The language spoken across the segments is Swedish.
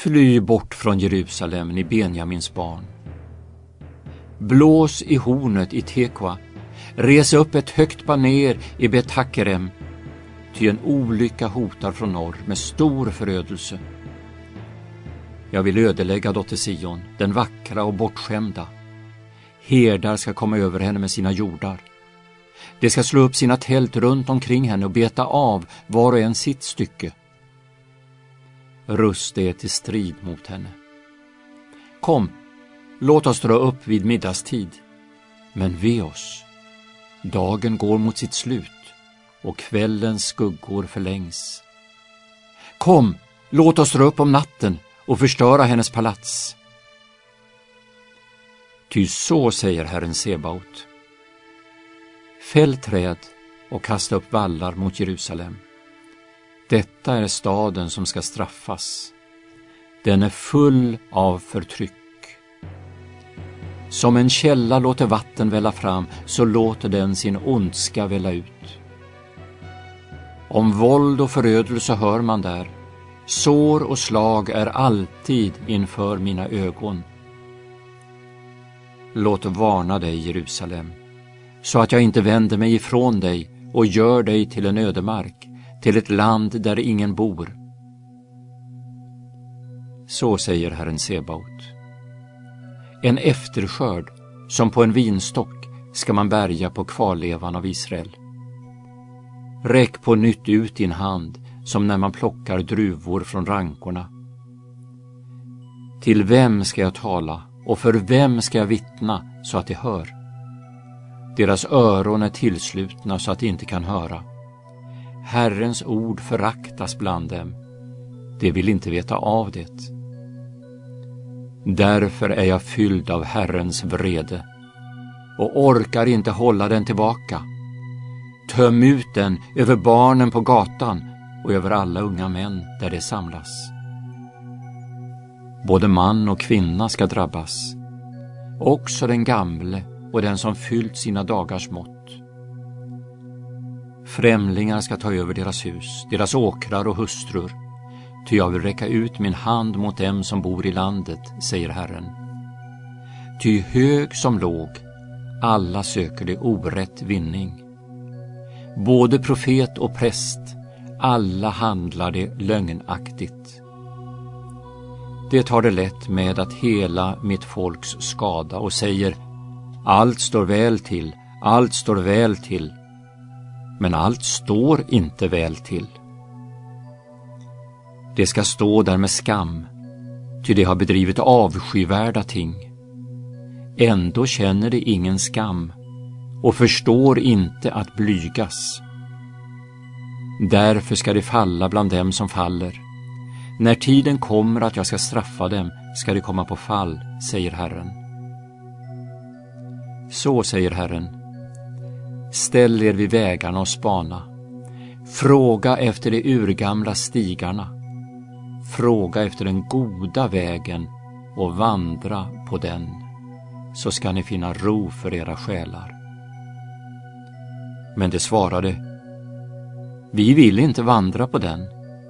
Fly bort från Jerusalem, ni Benjamins barn. Blås i hornet i Tekoa, res upp ett högt baner i Bet-Hakerem, ty en olycka hotar från norr med stor förödelse. Jag vill ödelägga dotter Sion, den vackra och bortskämda. Herdar ska komma över henne med sina jordar. De ska slå upp sina tält runt omkring henne och beta av var och en sitt stycke. Rust är till strid mot henne. Kom, låt oss dra upp vid middagstid. Men ve oss. Dagen går mot sitt slut och kvällens skuggor förlängs. Kom, låt oss dra upp om natten och förstöra hennes palats. Ty så säger Herren Sebaot. Fäll träd och kasta upp vallar mot Jerusalem. Detta är staden som ska straffas. Den är full av förtryck. Som en källa låter vatten välla fram, så låter den sin ondska välla ut. Om våld och förödelse hör man där. Sår och slag är alltid inför mina ögon. Låt varna dig, Jerusalem, så att jag inte vänder mig ifrån dig och gör dig till en ödemark, till ett land där ingen bor. Så säger Herren Sebaot. En efterskörd som på en vinstock ska man bärga på kvarlevan av Israel. Räck på nytt ut din hand som när man plockar druvor från rankorna. Till vem ska jag tala och för vem ska jag vittna så att de hör? Deras öron är tillslutna så att de inte kan höra. Herrens ord föraktas bland dem. De vill inte veta av det. Därför är jag fylld av Herrens vrede och orkar inte hålla den tillbaka. Töm ut den över barnen på gatan och över alla unga män där det samlas. Både man och kvinna ska drabbas, också den gamle och den som fyllt sina dagars mått. Främlingar ska ta över deras hus, deras åkrar och hustrur, ty jag vill räcka ut min hand mot dem som bor i landet, säger Herren. Ty hög som låg, alla söker det orätt vinning. Både profet och präst, alla handlar det lögnaktigt. Det tar det lätt med att hela mitt folks skada och säger: allt står väl till, allt står väl till. Men allt står inte väl till. Det ska stå där med skam, ty det har bedrivit avskyvärda ting. Ändå känner det ingen skam och förstår inte att blygas. Därför ska det falla bland dem som faller. När tiden kommer att jag ska straffa dem ska det komma på fall, säger Herren. Så säger Herren: ställ er vid vägarna och spana. Fråga efter de urgamla stigarna. Fråga efter den goda vägen och vandra på den, så ska ni finna ro för era själar. Men de svarade: vi vill inte vandra på den.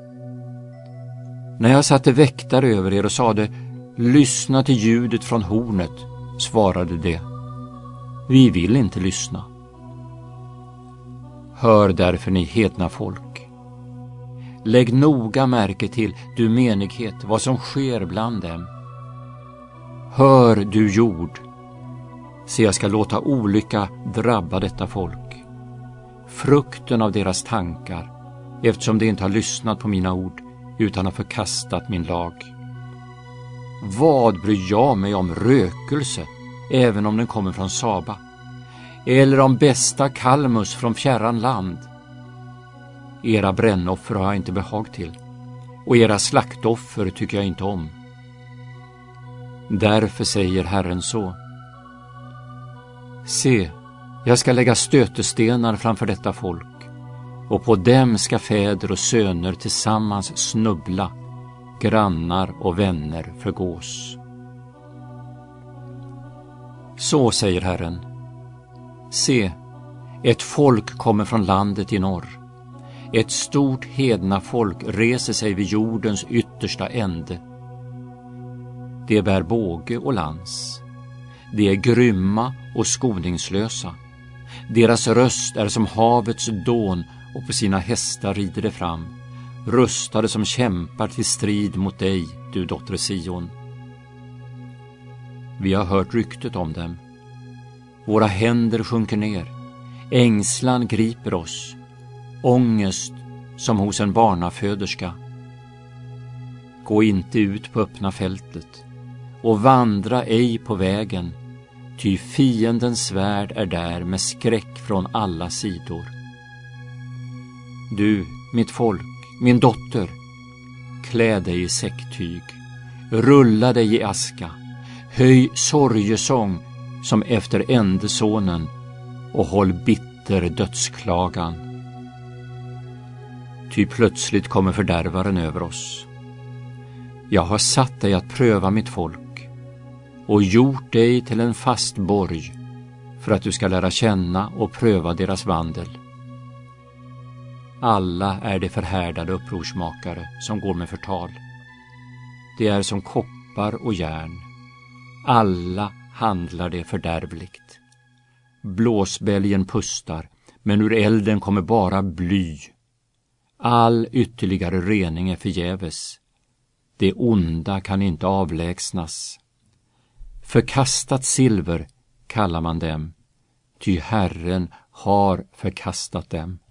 När jag satte väktare över er och sade: lyssna till ljudet från hornet, svarade de: vi vill inte lyssna. Hör därför, ni hedna folk. Lägg noga märke till, du menighet, vad som sker bland dem. Hör, du jord, se, jag ska låta olycka drabba detta folk. Frukten av deras tankar, eftersom de inte har lyssnat på mina ord utan har förkastat min lag. Vad bryr jag mig om rökelse, även om den kommer från Saba, eller om bästa kalmus från fjärran land? Era brännoffer har jag inte behag till, och era slaktoffer tycker jag inte om. Därför säger Herren så: se, jag ska lägga stötestenar framför detta folk, och på dem ska fäder och söner tillsammans snubbla, grannar och vänner förgås. Så säger Herren: se, ett folk kommer från landet i norr. Ett stort hedna folk reser sig vid jordens yttersta ände. De bär båge och lans. De är grymma och skoningslösa. Deras röst är som havets dån, och på sina hästar rider de fram, rustade som kämpar till strid mot dig, du dotter Sion. Vi har hört ryktet om dem. Våra händer sjunker ner. Ängslan griper oss. Ångest som hos en barnaföderska. Gå inte ut på öppna fältet och vandra ej på vägen, ty fiendens svärd är där med skräck från alla sidor. Du, mitt folk, min dotter, klä dig i säcktyg, rulla dig i aska, höj sorgesång som efter endesonen och håll bitter dödsklagan. Ty plötsligt kommer fördärvaren över oss. Jag har satt dig att pröva mitt folk och gjort dig till en fast borg för att du ska lära känna och pröva deras vandel. Alla är de förhärdade upprorsmakare som går med förtal. Det är som koppar och järn. Alla handlar det fördärvligt. Blåsbälgen pustar, men ur elden kommer bara bly. All ytterligare rening är förgäves. Det onda kan inte avlägsnas. Förkastat silver kallar man dem, ty Herren har förkastat dem.